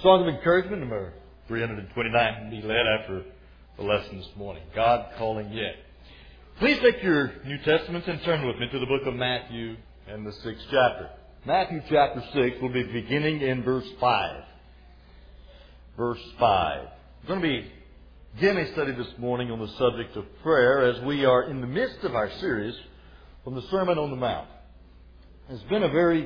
Song of encouragement, number 329, be led after the lesson this morning. God calling yet. Please take your New Testaments and turn with me to the book of Matthew and the 6th chapter. Matthew chapter 6 will be beginning in verse 5. Verse 5. We're going to be beginning a study this morning on the subject of prayer as we are in the midst of our series from the Sermon on the Mount. It's been a very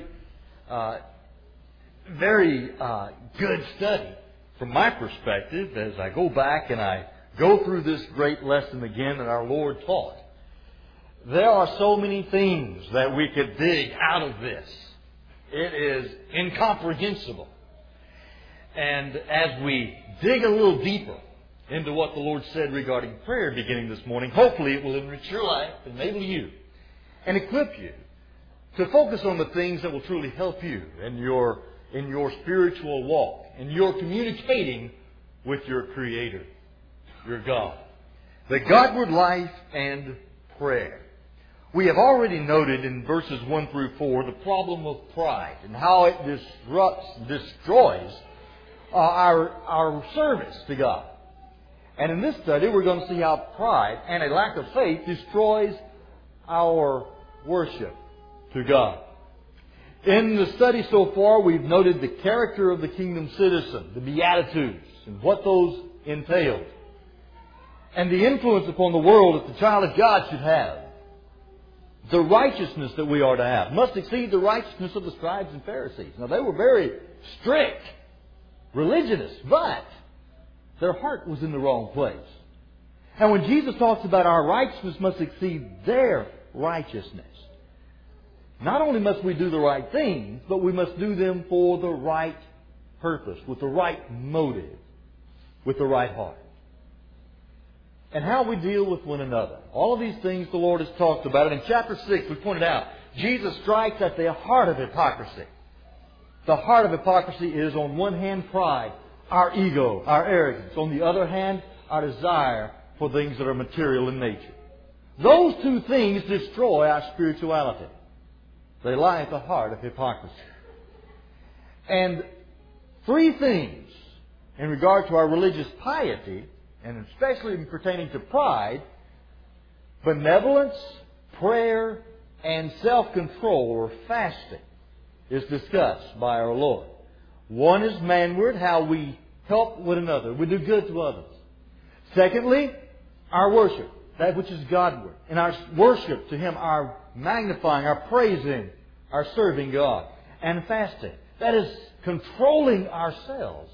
good study from my perspective as I go back and I go through this great lesson again that our Lord taught. There are so many things that we could dig out of this. It is incomprehensible. And as we dig a little deeper into what the Lord said regarding prayer beginning this morning, hopefully it will enrich your life, enable you, and equip you to focus on the things that will truly help you in your spiritual walk, and your communicating with your Creator, your God. The Godward life and prayer. We have already noted in verses 1 through 4 the problem of pride and how it destroys our service to God. And in this study we're going to see how pride and a lack of faith destroys our worship to God. In the study so far, we've noted the character of the kingdom citizen, the Beatitudes, and what those entailed, and the influence upon the world that the child of God should have. The righteousness that we are to have must exceed the righteousness of the scribes and Pharisees. Now, they were very strict religionists, but their heart was in the wrong place. And when Jesus talks about our righteousness must exceed their righteousness, not only must we do the right things, but we must do them for the right purpose, with the right motive, with the right heart. And how we deal with one another. All of these things the Lord has talked about. And in chapter 6 we pointed out, Jesus strikes at the heart of hypocrisy. The heart of hypocrisy is on one hand pride, our ego, our arrogance. On the other hand, our desire for things that are material in nature. Those two things destroy our spirituality. They lie at the heart of hypocrisy. And three things in regard to our religious piety, and especially pertaining to pride: benevolence, prayer, and self-control or fasting is discussed by our Lord. One is manward, how we help one another, we do good to others. Secondly, our worship, that which is Godward. And our worship to Him, our magnifying, our praising, our serving God. And fasting, that is controlling ourselves.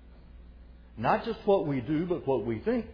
Not just what we do, but what we think.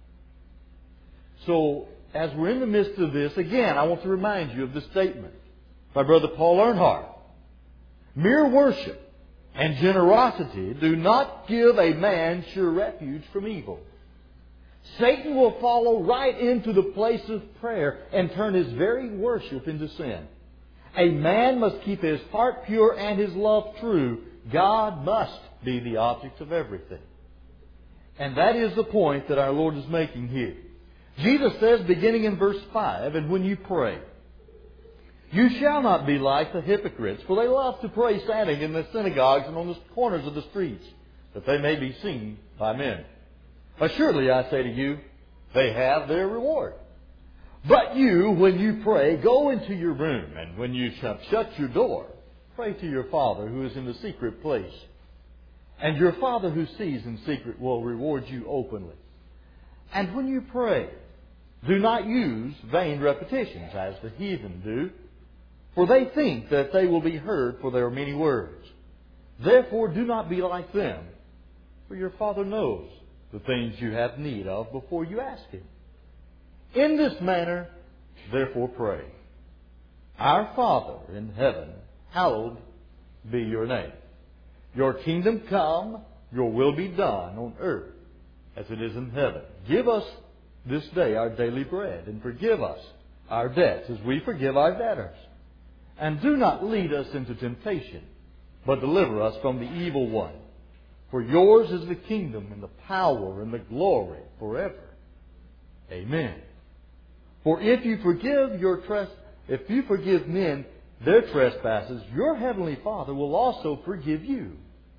So, as we're in the midst of this, again, I want to remind you of the statement by Brother Paul Earnhardt. Mere worship and generosity do not give a man sure refuge from evil. Satan will follow right into the place of prayer and turn his very worship into sin. A man must keep his heart pure and his love true. God must be the object of everything. And that is the point that our Lord is making here. Jesus says, beginning in verse 5, and when you pray, you shall not be like the hypocrites, for they love to pray standing in the synagogues and on the corners of the streets, that they may be seen by men. Assuredly, I say to you, they have their reward. But you, when you pray, go into your room, and when you shut your door, pray to your Father who is in the secret place. And your Father who sees in secret will reward you openly. And when you pray, do not use vain repetitions as the heathen do, for they think that they will be heard for their many words. Therefore do not be like them, for your Father knows the things you have need of before you ask Him. In this manner, therefore pray. Our Father in heaven, hallowed be your name. Your kingdom come, your will be done on earth as it is in heaven. Give us this day our daily bread, and forgive us our debts as we forgive our debtors. And do not lead us into temptation, but deliver us from the evil one. For yours is the kingdom and the power and the glory forever. Amen. For if you forgive men their trespasses, your heavenly Father will also forgive you.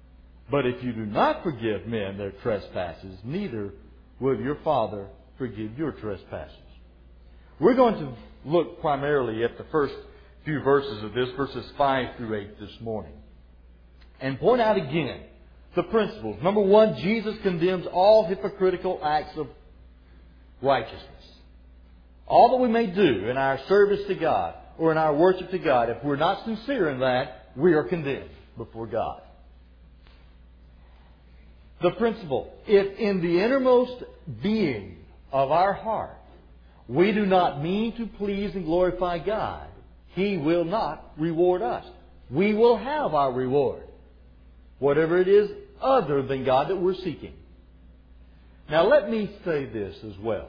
But if you do not forgive men their trespasses, neither will your Father forgive your trespasses. We're going to look primarily at the first few verses of this, verses 5 through 8 this morning, and point out again the principles. Number one, Jesus condemns all hypocritical acts of righteousness. All that we may do in our service to God or in our worship to God, if we're not sincere in that, we are condemned before God. The principle, if in the innermost being of our heart we do not mean to please and glorify God, He will not reward us. We will have our reward, whatever it is other than God that we're seeking. Now let me say this as well.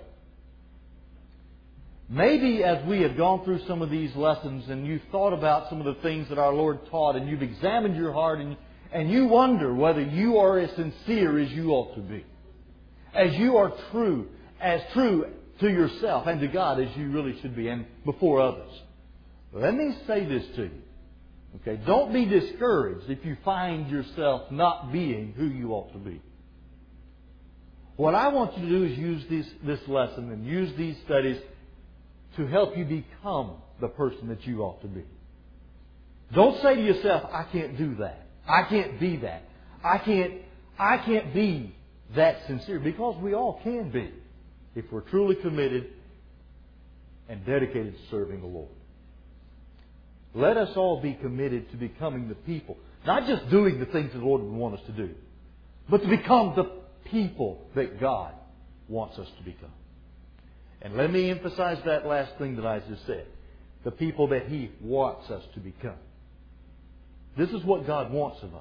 Maybe as we have gone through some of these lessons and you've thought about some of the things that our Lord taught and you've examined your heart and you wonder whether you are as sincere as you ought to be, as you are true to yourself and to God as you really should be and before others. Let me say this to you. Okay, don't be discouraged if you find yourself not being who you ought to be. What I want you to do is use this lesson and use these studies to help you become the person that you ought to be. Don't say to yourself, I can't do that. I can't be that. I can't be that sincere. Because we all can be if we're truly committed and dedicated to serving the Lord. Let us all be committed to becoming the people. Not just doing the things that the Lord would want us to do, but to become the people that God wants us to become. And let me emphasize that last thing that I just said. The people that He wants us to become. This is what God wants of us.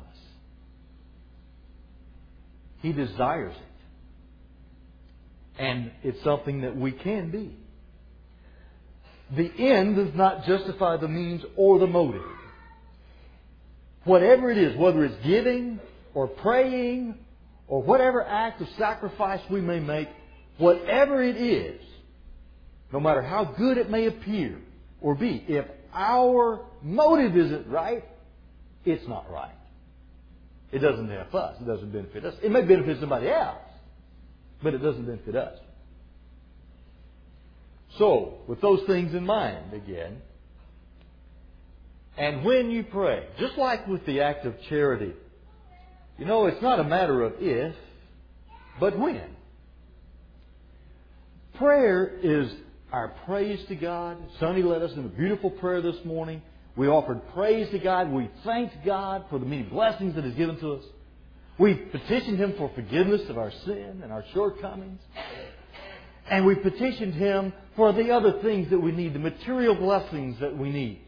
He desires it. And it's something that we can be. The end does not justify the means or the motive. Whatever it is, whether it's giving or praying or whatever act of sacrifice we may make, whatever it is, no matter how good it may appear or be, if our motive isn't right, it's not right. It doesn't help us. It doesn't benefit us. It may benefit somebody else, but it doesn't benefit us. So, with those things in mind again, and when you pray, just like with the act of charity, it's not a matter of if, but when. Prayer is our praise to God. Sonny led us in a beautiful prayer this morning. We offered praise to God. We thanked God for the many blessings that He's given to us. We petitioned Him for forgiveness of our sin and our shortcomings. And we petitioned Him for the other things that we need, the material blessings that we need.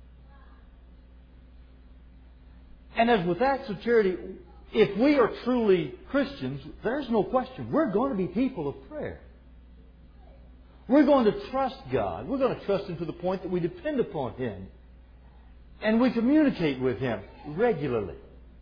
And as with acts of charity, if we are truly Christians, there's no question. We're going to be people of prayer. We're going to trust God. We're going to trust Him to the point that we depend upon Him. And we communicate with Him regularly.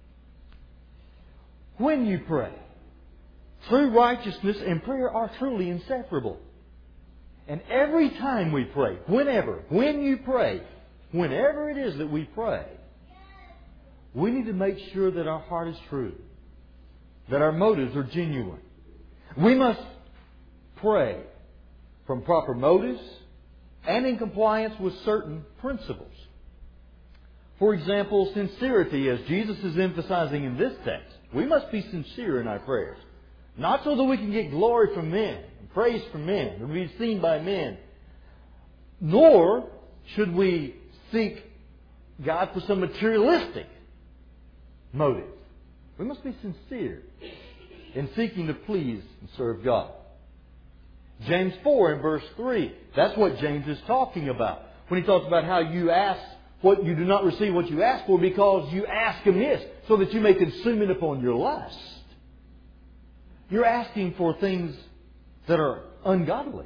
When you pray, true righteousness and prayer are truly inseparable. And every time we pray, when you pray, whenever it is that we pray, we need to make sure that our heart is true, that our motives are genuine. We must pray from proper motives and in compliance with certain principles. For example, sincerity, as Jesus is emphasizing in this text. We must be sincere in our prayers. Not so that we can get glory from men, praise from men, or be seen by men. Nor should we seek God for some materialistic motive. We must be sincere in seeking to please and serve God. James 4 and verse 3, that's what James is talking about. When he talks about how you ask what you do not receive what you ask for because you ask amiss, so that you may consume it upon your lust. You're asking for things that are ungodly.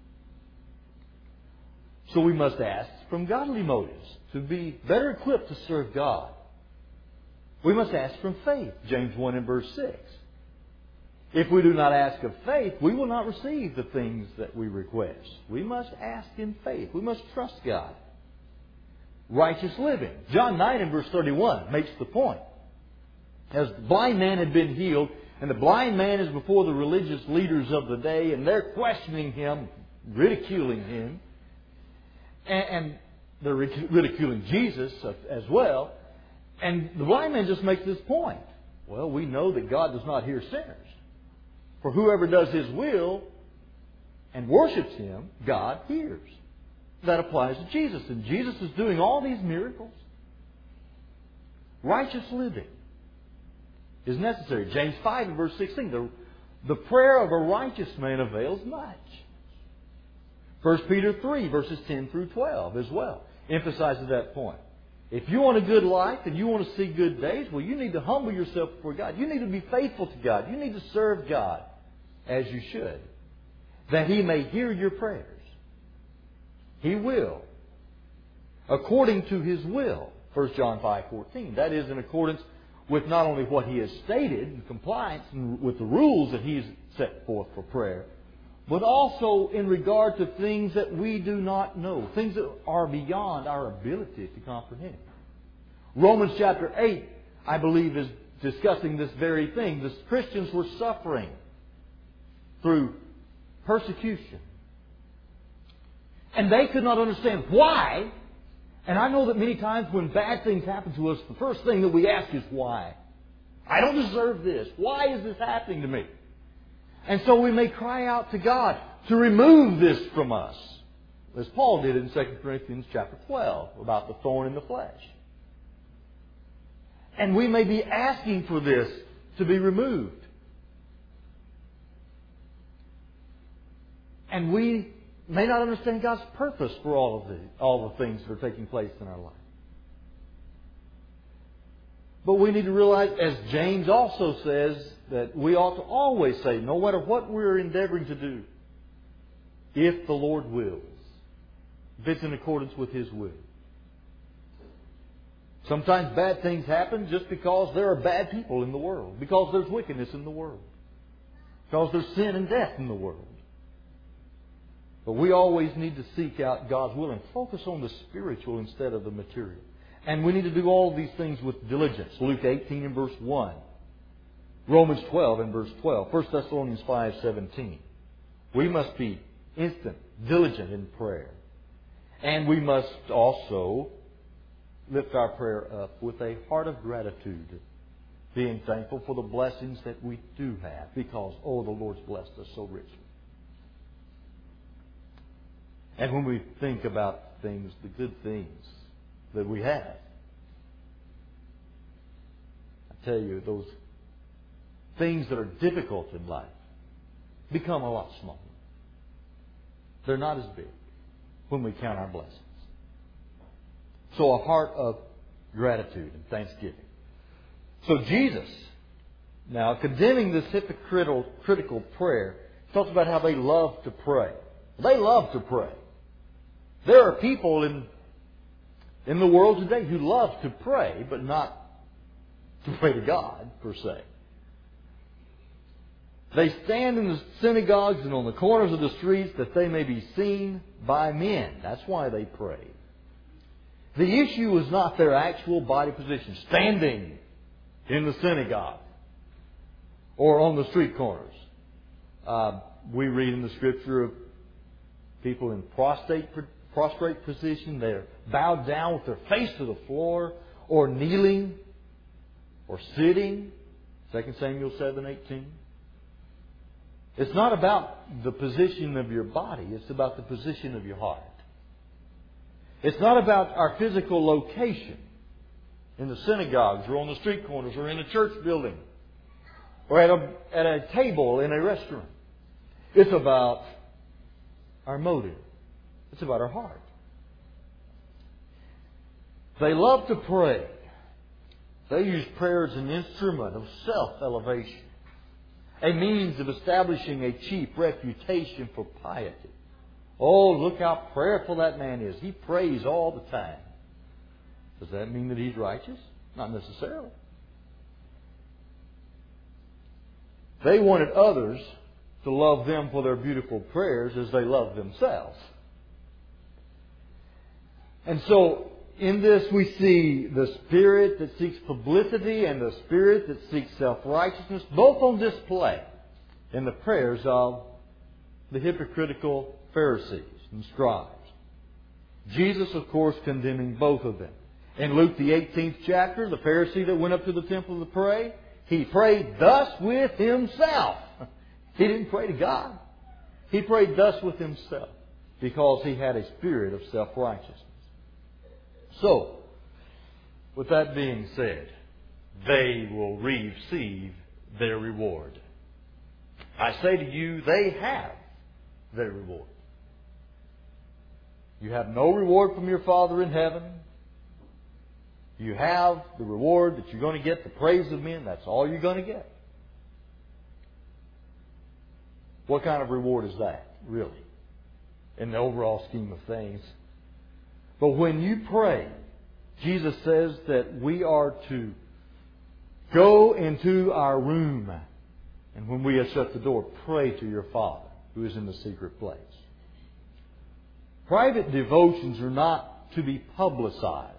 So we must ask from godly motives to be better equipped to serve God. We must ask from faith, James 1 and verse 6. If we do not ask of faith, we will not receive the things that we request. We must ask in faith. We must trust God. Righteous living. John 9 and verse 31 makes the point. As the blind man had been healed, and the blind man is before the religious leaders of the day, and they're questioning him, ridiculing him, and they're ridiculing Jesus as well. And the blind man just makes this point. Well, we know that God does not hear sinners. For whoever does His will and worships Him, God hears. That applies to Jesus. And Jesus is doing all these miracles. Righteous living is necessary. James 5 and verse 16. The prayer of a righteous man avails much. 1 Peter 3 verses 10 through 12 as well emphasizes that point. If you want a good life and you want to see good days, well, you need to humble yourself before God. You need to be faithful to God. You need to serve God as you should, that He may hear your prayers. He will, according to His will. 1 John 5:14. That is in accordance with not only what He has stated in compliance with the rules that He's set forth for prayer, but also in regard to things that we do not know, things that are beyond our ability to comprehend. Romans chapter 8, I believe, is discussing this very thing. The Christians were suffering through persecution. And they could not understand why. And I know that many times when bad things happen to us, the first thing that we ask is why. I don't deserve this. Why is this happening to me? And so we may cry out to God to remove this from us, as Paul did in 2 Corinthians chapter 12 about the thorn in the flesh. And we may be asking for this to be removed. And we may not understand God's purpose for all the things that are taking place in our life. But we need to realize, as James also says, that we ought to always say, no matter what we're endeavoring to do, if the Lord wills, if it's in accordance with His will. Sometimes bad things happen just because there are bad people in the world, because there's wickedness in the world, because there's sin and death in the world. But we always need to seek out God's will and focus on the spiritual instead of the material. And we need to do all of these things with diligence. Luke 18 and verse 1. Romans 12 and verse 12. 1 Thessalonians 5:17. We must be instant, diligent in prayer. And we must also lift our prayer up with a heart of gratitude, being thankful for the blessings that we do have, because, oh, the Lord's blessed us so richly. And when we think about things, the good things that we have, I tell you, those things that are difficult in life become a lot smaller. They're not as big when we count our blessings. So a heart of gratitude and thanksgiving. So Jesus, now condemning this hypocritical prayer, talks about how they love to pray. They love to pray. There are people in the world today who love to pray, but not to pray to God, per se. They stand in the synagogues and on the corners of the streets that they may be seen by men. That's why they pray. The issue is not their actual body position, standing in the synagogue or on the street corners. We read in the Scripture of people in prostrate position. They're bowed down with their face to the floor, or kneeling, or sitting. 2 Samuel 7:18. It's not about the position of your body. It's about the position of your heart. It's not about our physical location in the synagogues or on the street corners or in a church building or at a table in a restaurant. It's about our motive. It's about our heart. They love to pray. They use prayer as an instrument of self-elevation, a means of establishing a cheap reputation for piety. Oh, look how prayerful that man is. He prays all the time. Does that mean that he's righteous? Not necessarily. They wanted others to love them for their beautiful prayers as they love themselves. And so in this we see the spirit that seeks publicity and the spirit that seeks self-righteousness, both on display in the prayers of the hypocritical Pharisees and scribes. Jesus, of course, condemning both of them. In Luke the 18th chapter, the Pharisee that went up to the temple to pray, he prayed thus with himself. He didn't pray to God. He prayed thus with himself because he had a spirit of self-righteousness. So, with that being said, they will receive their reward. I say to you, they have their reward. You have no reward from your Father in heaven. You have the reward that you're going to get, the praise of men. That's all you're going to get. What kind of reward is that, really, in the overall scheme of things? But when you pray, Jesus says that we are to go into our room, and when we have shut the door, pray to your Father who is in the secret place. Private devotions are not to be publicized.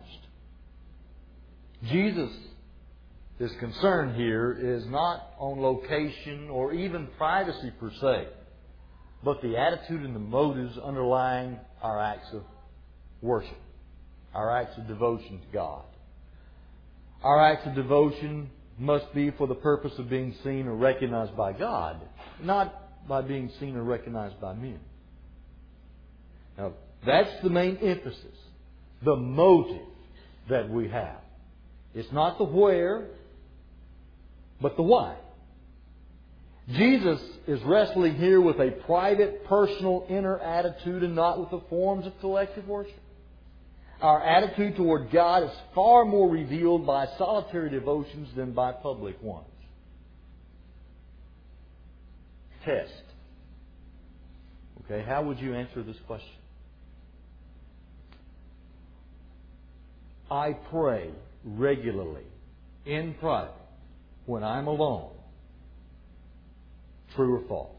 Jesus' concern here is not on location or even privacy per se, but the attitude and the motives underlying our acts of worship, our acts of devotion to God. Our acts of devotion must be for the purpose of being seen or recognized by God, not by being seen or recognized by men. Now, that's the main emphasis, the motive that we have. It's not the where, but the why. Jesus is wrestling here with a private, personal, inner attitude and not with the forms of collective worship. Our attitude toward God is far more revealed by solitary devotions than by public ones. Test. Okay, how would you answer this question? I pray regularly, in private, when I'm alone. True or false?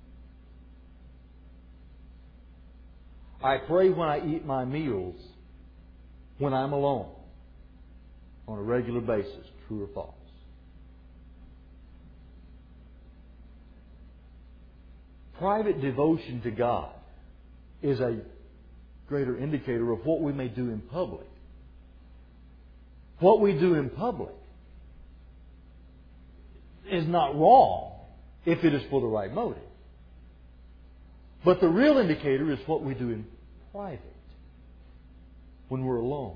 I pray when I eat my meals when I'm alone on a regular basis. True or false? Private devotion to God is a greater indicator of what we may do in public. What we do in public is not wrong if it is for the right motive. But the real indicator is what we do in private when we're alone.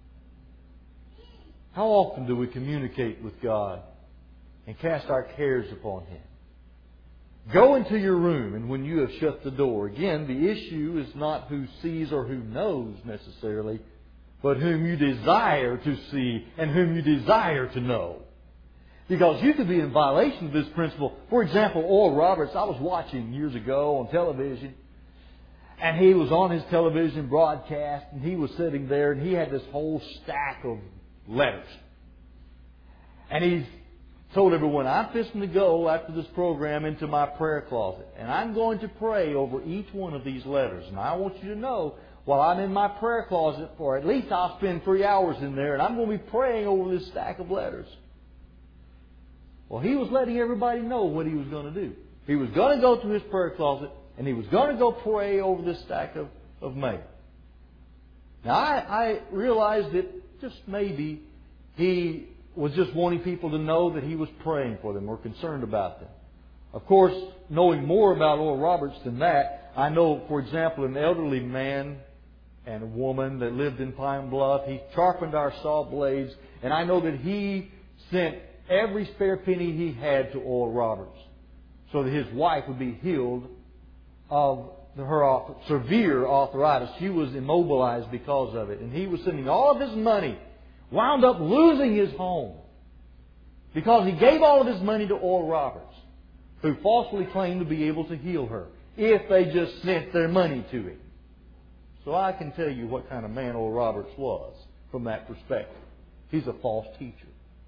How often do we communicate with God and cast our cares upon Him? Go into your room, and when you have shut the door, again, the issue is not who sees or who knows necessarily, but whom you desire to see and whom you desire to know. Because you could be in violation of this principle. For example, Oral Roberts, I was watching years ago on television, and he was on his television broadcast, and he was sitting there, and he had this whole stack of letters. And he told everyone, I'm fixing to go after this program into my prayer closet, and I'm going to pray over each one of these letters. And I want you to know, while I'm in my prayer closet, for at least I'll spend 3 hours in there, and I'm going to be praying over this stack of letters. Well, he was letting everybody know what he was going to do. He was going to go to his prayer closet, and he was going to go pray over this stack of mail. Now, I realized that just maybe he was just wanting people to know that he was praying for them or concerned about them. Of course, knowing more about Oral Roberts than that, I know, for example, an elderly man and a woman that lived in Pine Bluff. He sharpened our saw blades, and I know that he sent every spare penny he had to Oral Roberts so that his wife would be healed of her severe arthritis. She was immobilized because of it. And he was sending all of his money, wound up losing his home because he gave all of his money to Oral Roberts, who falsely claimed to be able to heal her if they just sent their money to him. So I can tell you what kind of man Oral Roberts was from that perspective. He's a false teacher.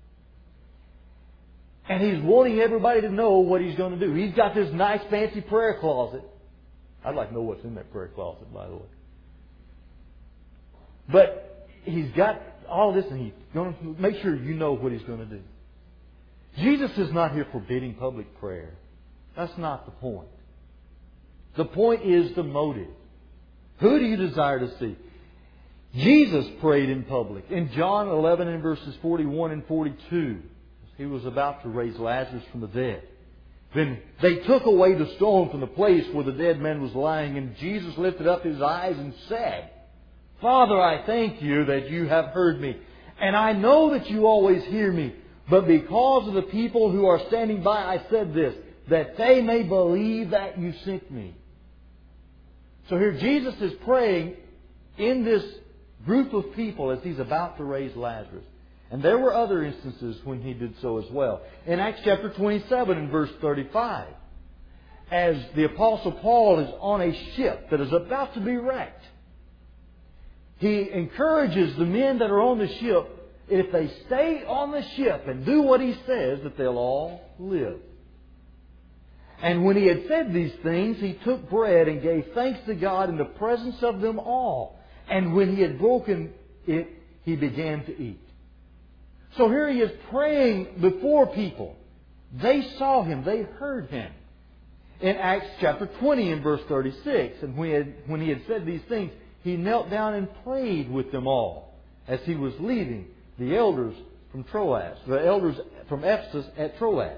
And he's wanting everybody to know what he's going to do. He's got this nice fancy prayer closet. I'd like to know what's in that prayer closet, by the way. But He's got all this, and He's going to make sure you know what He's going to do. Jesus is not here forbidding public prayer. That's not the point. The point is the motive. Who do you desire to see? Jesus prayed in public. In John 11 and verses 41 and 42, He was about to raise Lazarus from the dead. Then they took away the stone from the place where the dead man was lying, and Jesus lifted up His eyes and said, Father, I thank You that You have heard me, and I know that You always hear me. But because of the people who are standing by, I said this, that they may believe that You sent me. So here Jesus is praying in this group of people as He's about to raise Lazarus. And there were other instances when He did so as well. In Acts chapter 27 and verse 35, as the Apostle Paul is on a ship that is about to be wrecked, he encourages the men that are on the ship, if they stay on the ship and do what he says, that they'll all live. And when he had said these things, he took bread and gave thanks to God in the presence of them all. And when he had broken it, he began to eat. So here he is praying before people. They saw him. They heard him. In Acts chapter 20 and verse 36, and when he had said these things, he knelt down and prayed with them all as he was leaving the elders from Troas, the elders from Ephesus at Troas.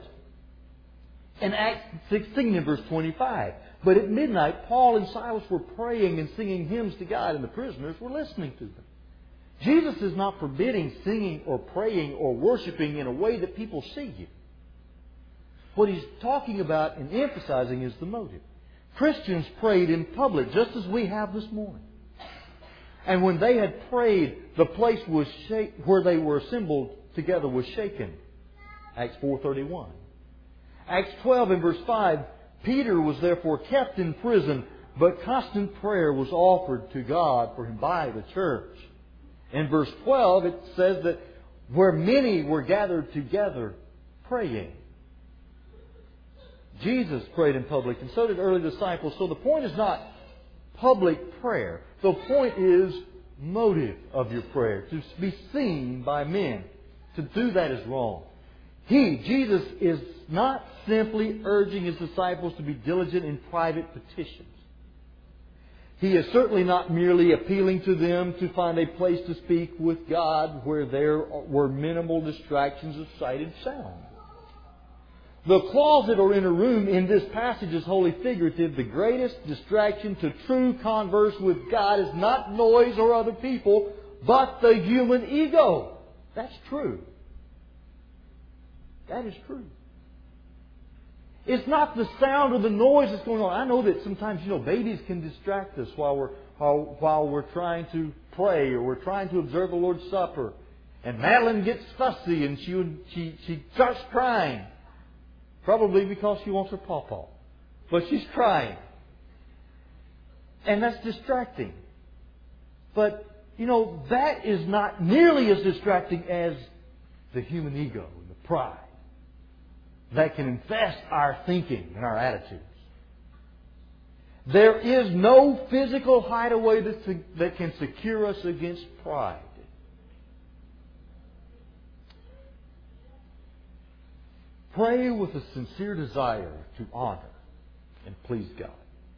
In Acts 16 and verse 25, but at midnight Paul and Silas were praying and singing hymns to God, and the prisoners were listening to them. Jesus is not forbidding singing or praying or worshiping in a way that people see you. What He's talking about and emphasizing is the motive. Christians prayed in public just as we have this morning. And when they had prayed, the place was where they were assembled together was shaken. Acts 4:31. Acts 12 and verse 5, Peter was therefore kept in prison, but constant prayer was offered to God for him by the church. In verse 12 it says that where many were gathered together praying. Jesus prayed in public, and so did early disciples. So the point is not public prayer. The point is motive of your prayer. To be seen by men. To do that is wrong. Jesus, is not simply urging His disciples to be diligent in private petitions. He is certainly not merely appealing to them to find a place to speak with God where there were minimal distractions of sight and sound. The closet or inner room in this passage is wholly figurative. The greatest distraction to true converse with God is not noise or other people, but the human ego. That's true. That is true. It's not the sound or the noise that's going on. I know that sometimes, babies can distract us while we're trying to pray or we're trying to observe the Lord's Supper. And Madeline gets fussy and she starts crying. Probably because she wants her pawpaw. But she's crying. And that's distracting. But, that is not nearly as distracting as the human ego and the pride that can infest our thinking and our attitudes. There is no physical hideaway that can secure us against pride. Pray with a sincere desire to honor and please God.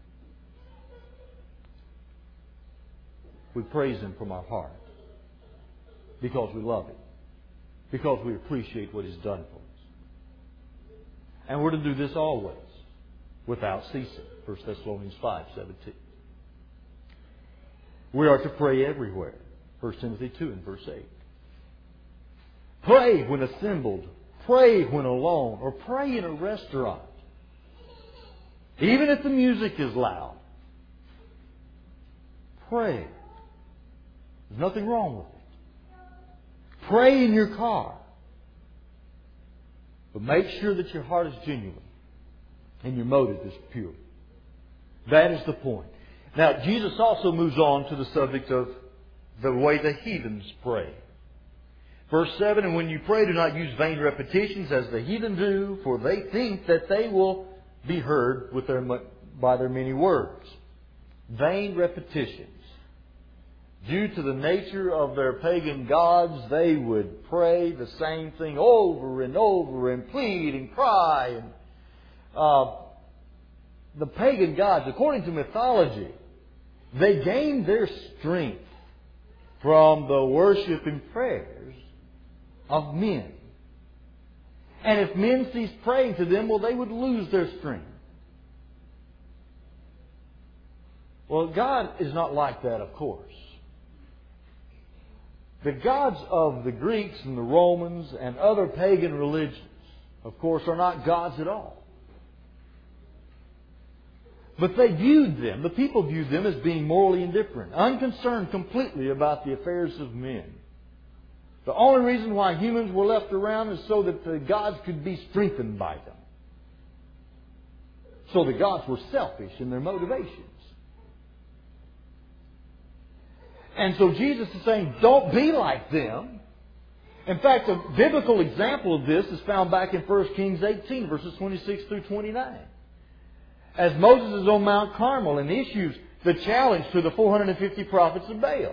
We praise Him from our heart because we love Him, because we appreciate what He's done for us. And we're to do this always, without ceasing. 1 Thessalonians 5:17. We are to pray everywhere. 1 Timothy 2 and verse 8. Pray when assembled. Pray when alone. Or pray in a restaurant. Even if the music is loud. Pray. There's nothing wrong with it. Pray in your car. But make sure that your heart is genuine and your motive is pure. That is the point. Now, Jesus also moves on to the subject of the way the heathens pray. Verse 7, and when you pray, do not use vain repetitions as the heathen do, for they think that they will be heard by their many words. Vain repetitions. due to the nature of their pagan gods, they would pray the same thing over and over and plead and cry. And the pagan gods, according to mythology, they gained their strength from the worship and prayers of men. And if men ceased praying to them, well, they would lose their strength. Well, God is not like that, of course. The gods of the Greeks and the Romans and other pagan religions, of course, are not gods at all. But they viewed them, the people viewed them as being morally indifferent, unconcerned completely about the affairs of men. The only reason why humans were left around is so that the gods could be strengthened by them. So the gods were selfish in their motivations. And so Jesus is saying, don't be like them. In fact, a biblical example of this is found back in 1 Kings 18, verses 26 through 29. As Moses is on Mount Carmel and issues the challenge to the 450 prophets of Baal.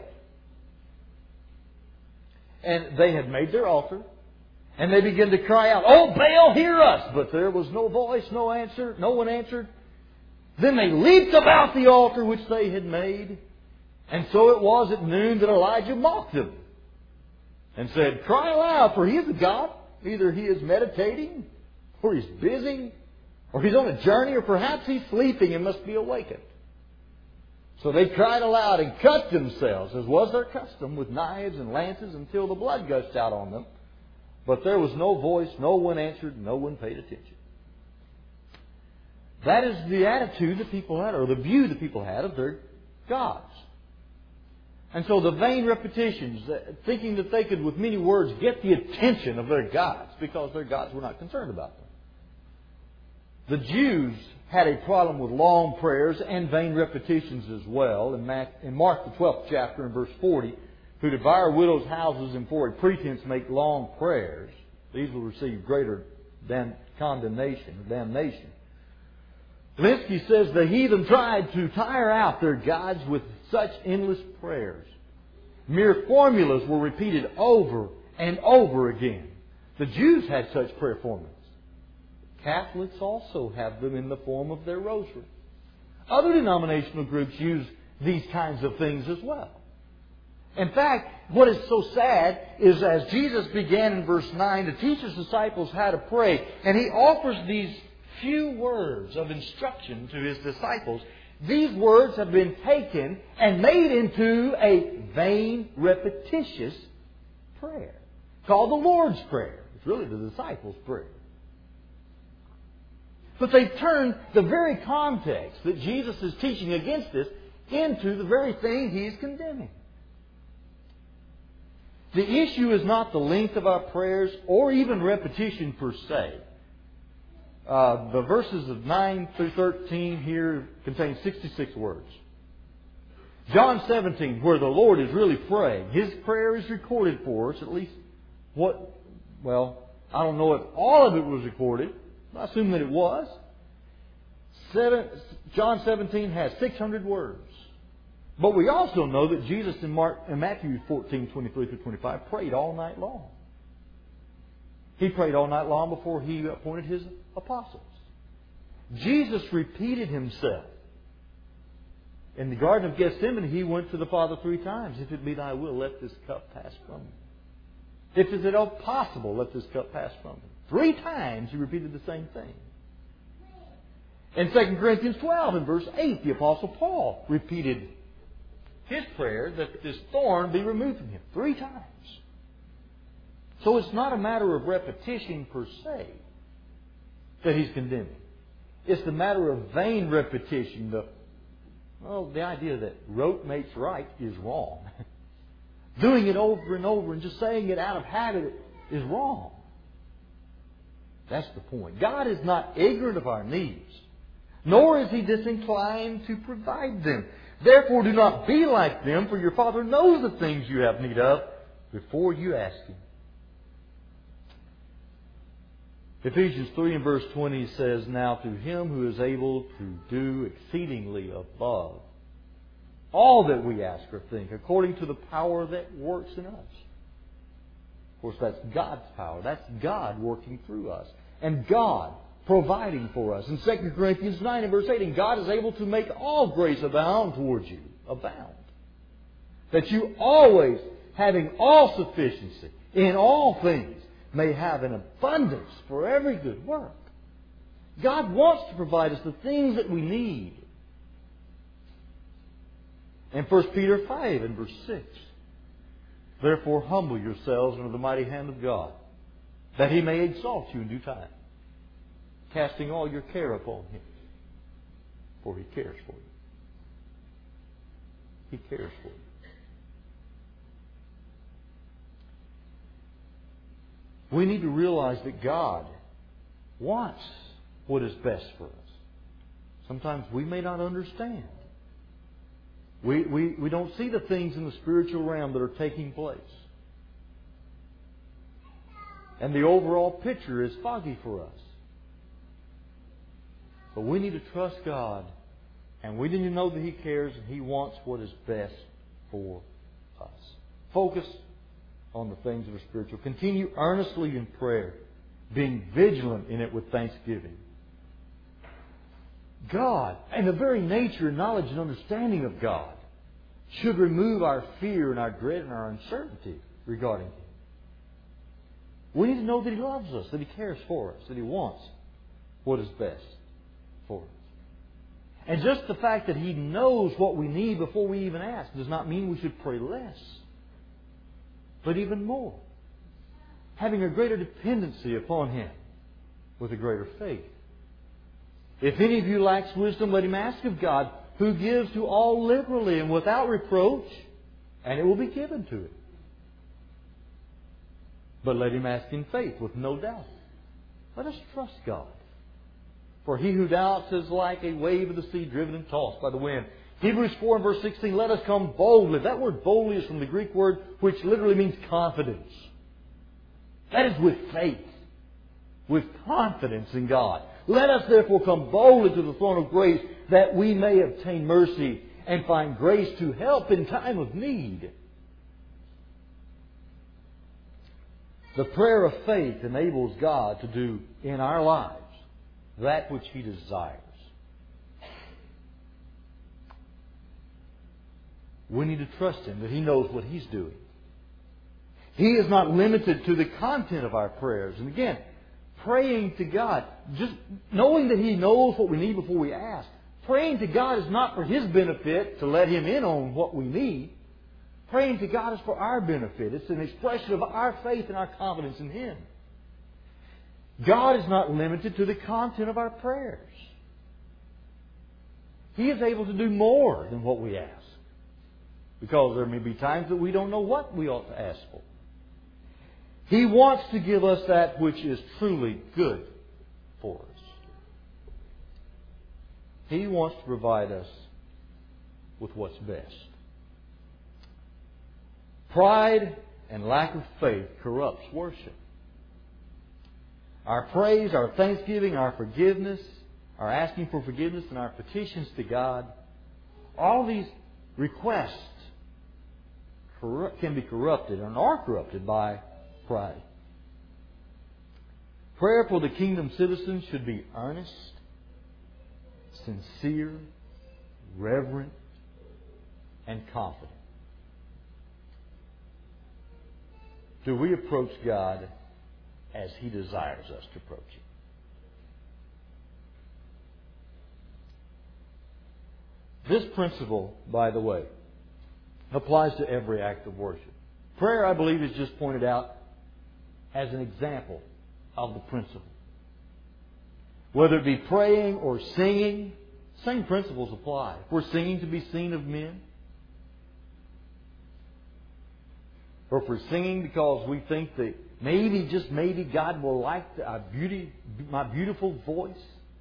And they had made their altar. And they began to cry out, "Oh, Baal, hear us!" But there was no voice, no answer. No one answered. Then they leaped about the altar which they had made. And so it was at noon that Elijah mocked them. And said, "Cry aloud, for he is a god. Either he is meditating, or he's busy, or he's on a journey, or perhaps he's sleeping and must be awakened." So they cried aloud and cut themselves, as was their custom, with knives and lances until the blood gushed out on them. But there was no voice, no one answered, no one paid attention. That is the attitude that people had, or the view that people had of their gods. And so the vain repetitions, thinking that they could with many words get the attention of their gods, because their gods were not concerned about them. The Jews had a problem with long prayers and vain repetitions as well. In Mark the 12th chapter, in verse 40, who devour widows' houses and for a pretense make long prayers, these will receive greater condemnation or damnation. Linsky says the heathen tried to tire out their gods with such endless prayers. Mere formulas were repeated over and over again. The Jews had such prayer formulas. Catholics also have them in the form of their rosary. Other denominational groups use these kinds of things as well. In fact, what is so sad is as Jesus began in verse 9 to teach His disciples how to pray, and He offers these few words of instruction to His disciples, these words have been taken and made into a vain, repetitious prayer called the Lord's Prayer. It's really the disciples' prayer. But they turned the very context that Jesus is teaching against this into the very thing He is condemning. The issue is not the length of our prayers or even repetition per se. The verses of 9 through 13 here contain 66 words. John 17, where the Lord is really praying, His prayer is recorded for us, at least I don't know if all of it was recorded. I assume that it was. John 17 has 600 words. But we also know that Jesus in Matthew 14, 23 through 25 prayed all night long. He prayed all night long before He appointed His apostles. Jesus repeated Himself. In the Garden of Gethsemane, He went to the Father 3 times. "If it be Thy will, let this cup pass from me. If it is at all possible, let this cup pass from me." 3 times He repeated the same thing. In 2 Corinthians 12, in verse 8, the Apostle Paul repeated his prayer that this thorn be removed from him 3 times. So it's not a matter of repetition per se that He's condemning. It's the matter of vain repetition. The idea that rote makes right is wrong. Doing it over and over and just saying it out of habit is wrong. That's the point. God is not ignorant of our needs, nor is He disinclined to provide them. Therefore do not be like them, for your Father knows the things you have need of before you ask Him. Ephesians 3 and verse 20 says, "Now to Him who is able to do exceedingly above all that we ask or think, according to the power that works in us. Of course, that's God's power. That's God working through us. And God providing for us. In 2 Corinthians 9 and verse 18, God is able to make all grace abound towards you. Abound. That you always, having all sufficiency in all things, may have an abundance for every good work. God wants to provide us the things that we need. In 1 Peter 5 and verse 6, therefore humble yourselves under the mighty hand of God, that He may exalt you in due time, casting all your care upon Him, for He cares for you. He cares for you. We need to realize that God wants what is best for us. Sometimes we may not understand. We don't see the things in the spiritual realm that are taking place. And the overall picture is foggy for us. But we need to trust God, and we need to know that He cares and He wants what is best for us. Focus on the things that are spiritual. Continue earnestly in prayer, being vigilant in it with thanksgiving. God, and the very nature, knowledge, and understanding of God should remove our fear and our dread and our uncertainty regarding Him. We need to know that He loves us, that He cares for us, that He wants what is best for us. And just the fact that He knows what we need before we even ask does not mean we should pray less, but even more. Having a greater dependency upon Him with a greater faith. If any of you lacks wisdom, let him ask of God, who gives to all liberally and without reproach, and it will be given to him. But let him ask in faith with no doubt. Let us trust God. For he who doubts is like a wave of the sea driven and tossed by the wind. Hebrews 4 and verse 16, let us come boldly. That word boldly is from the Greek word which literally means confidence. That is with faith, with confidence in God. Let us therefore come boldly to the throne of grace that we may obtain mercy and find grace to help in time of need. The prayer of faith enables God to do in our lives that which He desires. We need to trust Him that He knows what He's doing. He is not limited to the content of our prayers. And again, praying to God, just knowing that He knows what we need before we ask. Praying to God is not for His benefit to let Him in on what we need. Praying to God is for our benefit. It's an expression of our faith and our confidence in Him. God is not limited to the content of our prayers. He is able to do more than what we ask. Because there may be times that we don't know what we ought to ask for. He wants to give us that which is truly good for us. He wants to provide us with what's best. Pride and lack of faith corrupts worship. Our praise, our thanksgiving, our forgiveness, our asking for forgiveness and our petitions to God, all these requests can be corrupted and are corrupted by pride. Prayer for the kingdom citizens should be earnest, sincere, reverent, and confident. Do we approach God as He desires us to approach Him? This principle, by the way, applies to every act of worship. Prayer, I believe, is just pointed out as an example of the principle. Whether it be praying or singing, same principles apply. If we're singing to be seen of men, or if we're singing because we think that maybe, just maybe, God will like my beautiful voice.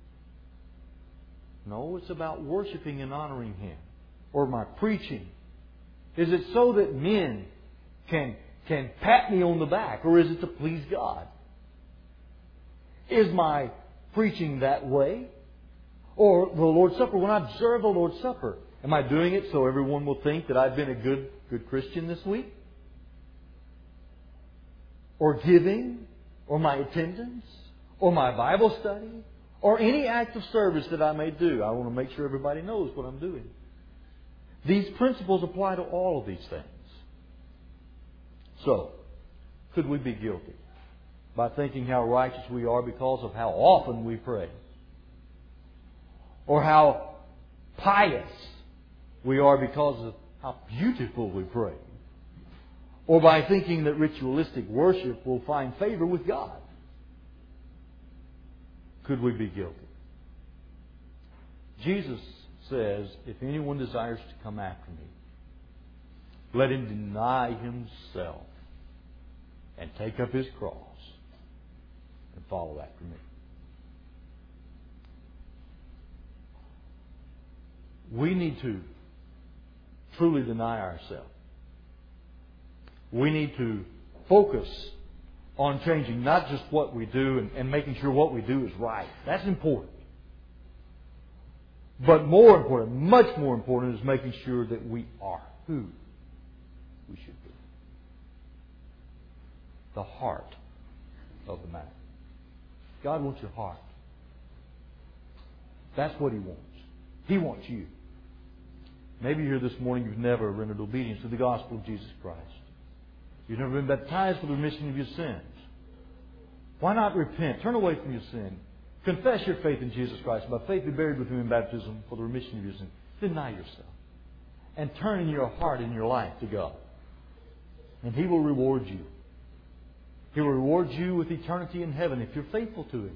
No, it's about worshiping and honoring Him. Or my preaching. Is it so that men can pat me on the back, or is it to please God? Is my preaching that way? Or the Lord's Supper, when I observe the Lord's Supper, Am I doing it so everyone will think that I've been a good Christian this week? Or giving? Or my attendance? Or my Bible study? Or any act of service that I may do? I want to make sure everybody knows what I'm doing. These principles apply to all of these things. So, could we be guilty by thinking how righteous we are because of how often we pray? Or how pious we are because of how beautiful we pray? Or by thinking that ritualistic worship will find favor with God? Could we be guilty? Jesus says, if anyone desires to come after me, let him deny himself and take up his cross and follow after me. We need to truly deny ourselves. We need to focus on changing not just what we do and making sure what we do is right. That's important. But more important, much more important, is making sure that we are who we should be. The heart of the matter. God wants your heart. That's what He wants. He wants you. Maybe you're here this morning, you've never rendered obedience to the gospel of Jesus Christ. You've never been baptized for the remission of your sins. Why not repent? Turn away from your sin. Confess your faith in Jesus Christ. By faith be buried with Him in baptism for the remission of your sins. Deny yourself. And turn in your heart and your life to God. And He will reward you. He will reward you with eternity in heaven if you're faithful to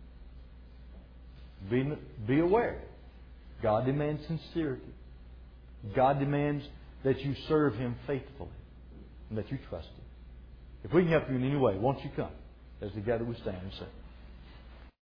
Him. Be aware. God demands sincerity. God demands that you serve Him faithfully and that you trust Him. If we can help you in any way, won't you come as together we stand and sing.